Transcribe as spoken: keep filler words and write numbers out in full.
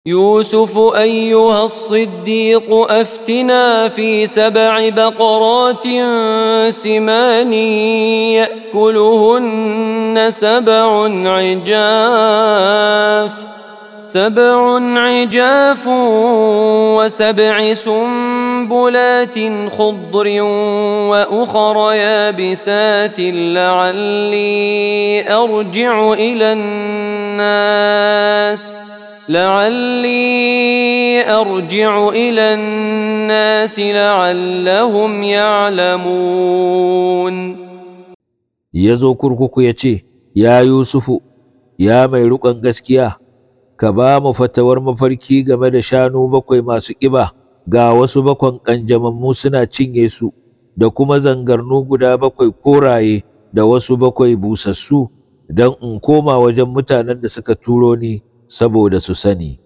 يوسف أيها الصديق أفتنا في سبع بقرات سمان يأكلهن سبع عجاف سبع عجاف وسبع سنبلات خضر وأخر يابسات لعلي أرجع إلى الناس لعلي أرجع إلى الناس لعلهم يعلمون. yazo kurkuku yace, ya Yusufu, ya mai riƙon gaskiya, ka ba mu fatawar mafarki game da shanu bakwai masu ƙiba, ga wasu bakwan ƙanjamammu suna cinye su, da kuma zangarnu guda bakwai koraye da wasu bakwai busassu, don in koma wajen mutanen da suka turo ni saboda su sani.